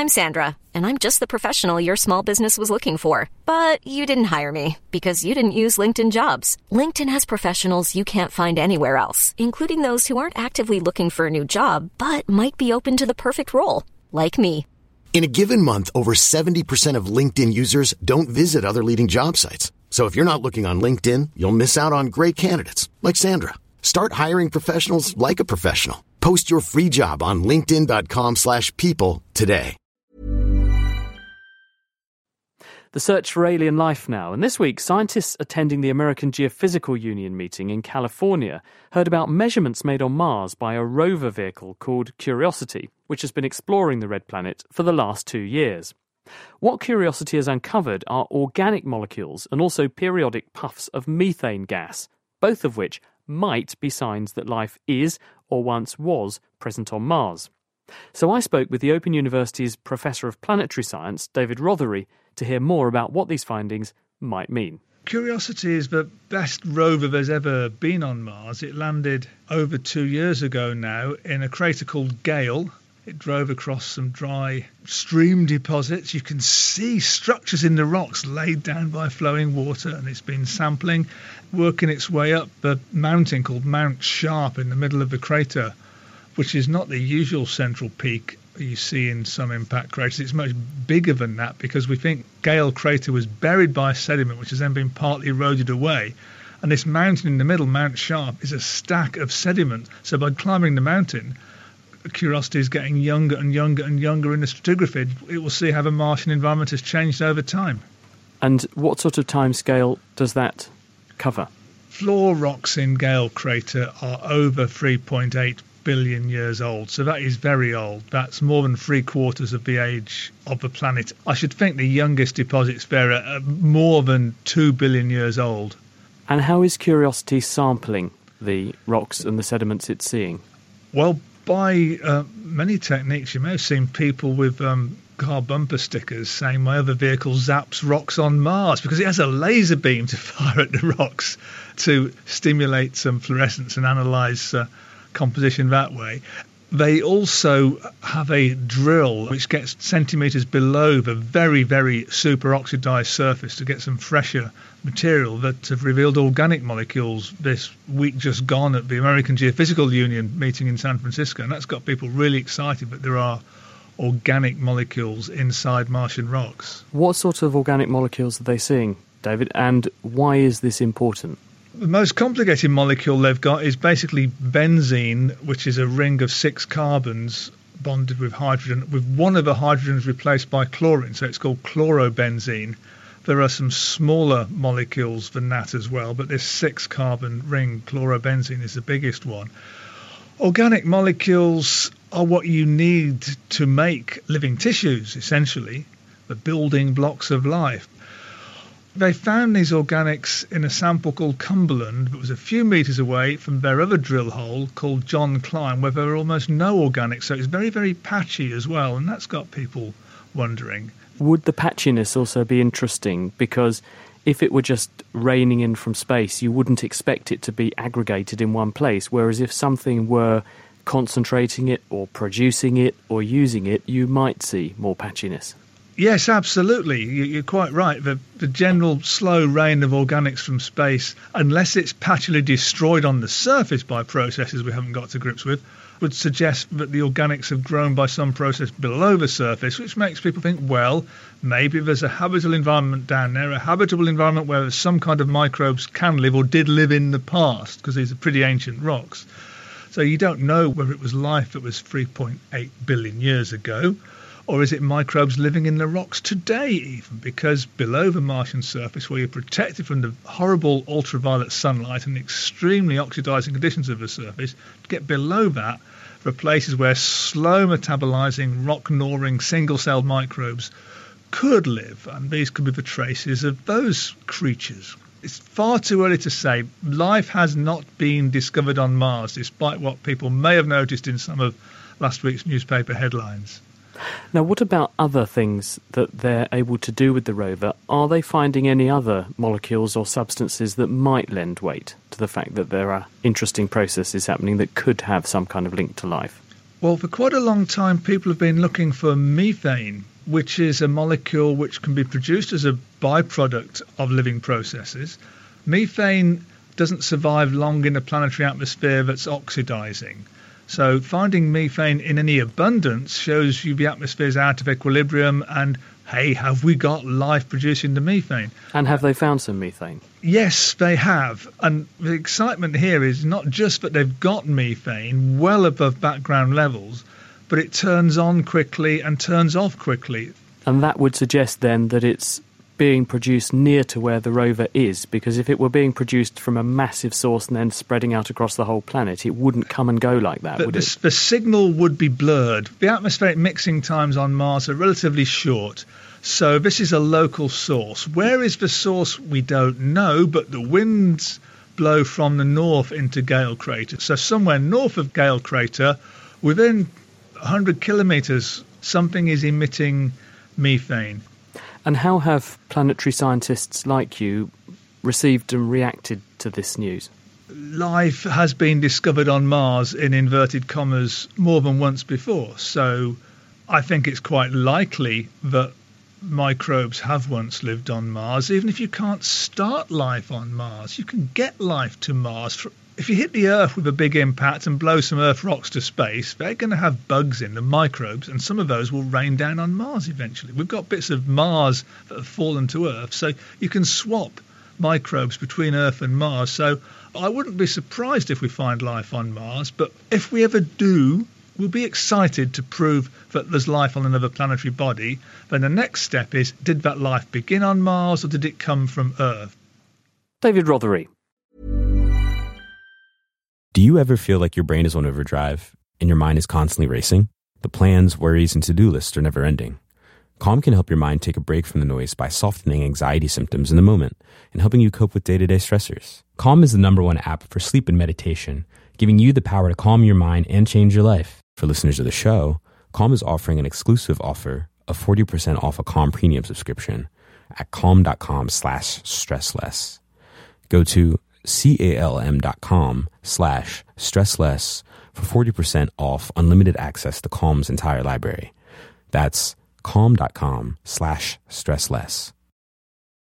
I'm Sandra, and I'm just the professional your small business was looking for. But you didn't hire me because you didn't use LinkedIn Jobs. LinkedIn has professionals you can't find anywhere else, including those who aren't actively looking for a new job, but might be open to the perfect role, like me. In a given month, over 70% of LinkedIn users don't visit other leading job sites. So if you're not looking on LinkedIn, you'll miss out on great candidates like Sandra. Start hiring professionals like a professional. Post your free job on linkedin.com/people today. The search for alien life now. And this week, scientists attending the American Geophysical Union meeting in California heard about measurements made on Mars by a rover vehicle called Curiosity, which has been exploring the red planet for the last 2 years. What Curiosity has uncovered are organic molecules and also periodic puffs of methane gas, both of which might be signs that life is, or once was, present on Mars. So I spoke with the Open University's Professor of Planetary Science, David Rothery, to hear more about what these findings might mean. Curiosity is the best rover there's ever been on Mars. It landed over 2 years ago now in a crater called Gale. It drove across some dry stream deposits. You can see structures in the rocks laid down by flowing water, and it's been sampling, working its way up the mountain called Mount Sharp in the middle of the crater, which is not the usual central peak you see in some impact craters. It's much bigger than that because we think Gale crater was buried by sediment which has then been partly eroded away. And this mountain in the middle, Mount Sharp, is a stack of sediment. So by climbing the mountain, Curiosity is getting younger and younger and younger in the stratigraphy. It will see how the Martian environment has changed over time. And what sort of time scale does that cover? Floor rocks in Gale crater are over 3.8 billion years old, so that is very old. That's more than 3/4 of the age of the planet. I should think the youngest deposits there are more than 2 billion years old. And how is Curiosity sampling the rocks and the sediments it's seeing? Well, by many techniques. You may have seen people with car bumper stickers saying my other vehicle zaps rocks on Mars, because it has a laser beam to fire at the rocks to stimulate some fluorescence and analyse composition that way. They also have a drill which gets centimetres below the very, very superoxidised surface to get some fresher material that have revealed organic molecules this week just gone at the American Geophysical Union meeting in San Francisco. And that's got people really excited that there are organic molecules inside Martian rocks. What sort of organic molecules are they seeing, David, and why is this important? The most complicated molecule they've got is basically benzene, which is a ring of 6 carbons bonded with hydrogen, with one of the hydrogens replaced by chlorine, so it's called chlorobenzene. There are some smaller molecules than that as well, but this 6-carbon ring, chlorobenzene, is the biggest one. Organic molecules are what you need to make living tissues, essentially, the building blocks of life. They found these organics in a sample called Cumberland, that was a few metres away from their other drill hole called John Klein, where there are almost no organics, so it's very, very patchy as well, and that's got people wondering. Would the patchiness also be interesting? Because if it were just raining in from space, you wouldn't expect it to be aggregated in one place, whereas if something were concentrating it or producing it or using it, you might see more patchiness. Yes, absolutely. You're quite right. The general slow rain of organics from space, unless it's patchily destroyed on the surface by processes we haven't got to grips with, would suggest that the organics have grown by some process below the surface, which makes people think, well, maybe there's a habitable environment down there, a habitable environment where some kind of microbes can live or did live in the past, because these are pretty ancient rocks. So you don't know whether it was life that was 3.8 billion years ago, or is it microbes living in the rocks today even? Because below the Martian surface, where you're protected from the horrible ultraviolet sunlight and extremely oxidizing conditions of the surface, to get below that, there are places where slow metabolizing, rock-gnawing, single-celled microbes could live, and these could be the traces of those creatures. It's far too early to say. Life has not been discovered on Mars, despite what people may have noticed in some of last week's newspaper headlines. Now, what about other things that they're able to do with the rover? Are they finding any other molecules or substances that might lend weight to the fact that there are interesting processes happening that could have some kind of link to life? Well, for quite a long time, people have been looking for methane, which is a molecule which can be produced as a byproduct of living processes. Methane doesn't survive long in a planetary atmosphere that's oxidizing. So finding methane in any abundance shows you the atmosphere's out of equilibrium and, hey, have we got life producing the methane? And have they found some methane? Yes, they have. And the excitement here is not just that they've got methane well above background levels, but it turns on quickly and turns off quickly. And that would suggest then that it's being produced near to where the rover is, because if it were being produced from a massive source and then spreading out across the whole planet, it wouldn't come and go like that, would it? The signal would be blurred. The atmospheric mixing times on Mars are relatively short, so this is a local source. Where is the source? We don't know, but the winds blow from the north into Gale Crater. So somewhere north of Gale Crater, within 100 kilometres, something is emitting methane. And how have planetary scientists like you received and reacted to this news? Life has been discovered on Mars, in inverted commas, more than once before. So I think it's quite likely that microbes have once lived on Mars. Even if you can't start life on Mars, you can get life to Mars. If you hit the Earth with a big impact and blow some Earth rocks to space, they're going to have bugs in them, microbes, and some of those will rain down on Mars eventually. We've got bits of Mars that have fallen to Earth, so you can swap microbes between Earth and Mars. So I wouldn't be surprised if we find life on Mars, but if we ever do, we'll be excited to prove that there's life on another planetary body. Then the next step is, did that life begin on Mars or did it come from Earth? David Rothery. Do you ever feel like your brain is on overdrive and your mind is constantly racing? The plans, worries, and to-do lists are never ending. Calm can help your mind take a break from the noise by softening anxiety symptoms in the moment and helping you cope with day-to-day stressors. Calm is the #1 app for sleep and meditation, giving you the power to calm your mind and change your life. For listeners of the show, Calm is offering an exclusive offer of 40% off a Calm premium subscription at calm.com/stressless. Go to calm.com/stressless for 40% off unlimited access to Calm's entire library. That's calm.com/stressless.